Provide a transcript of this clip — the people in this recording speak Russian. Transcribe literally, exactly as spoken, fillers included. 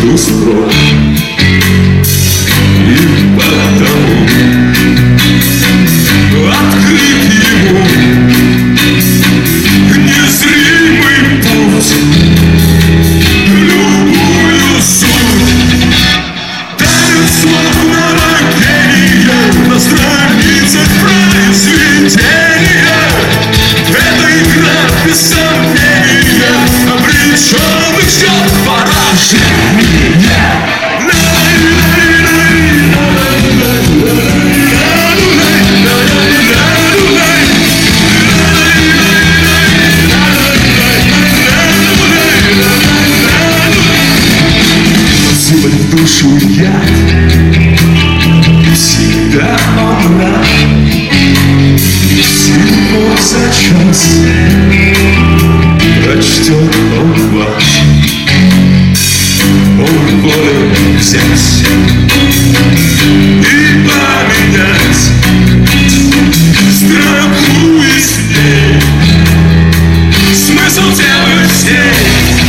между строк. И потому открыт ему незримый путь, любую суть. Дарит словно рождение на страницах произведения. Это игра без сомнения, обреченных ждет поражение. В душу яд, всегда он рад, всего за час прочтет он вас. Он волен взять и поменять строку из дней, смысл делать здесь.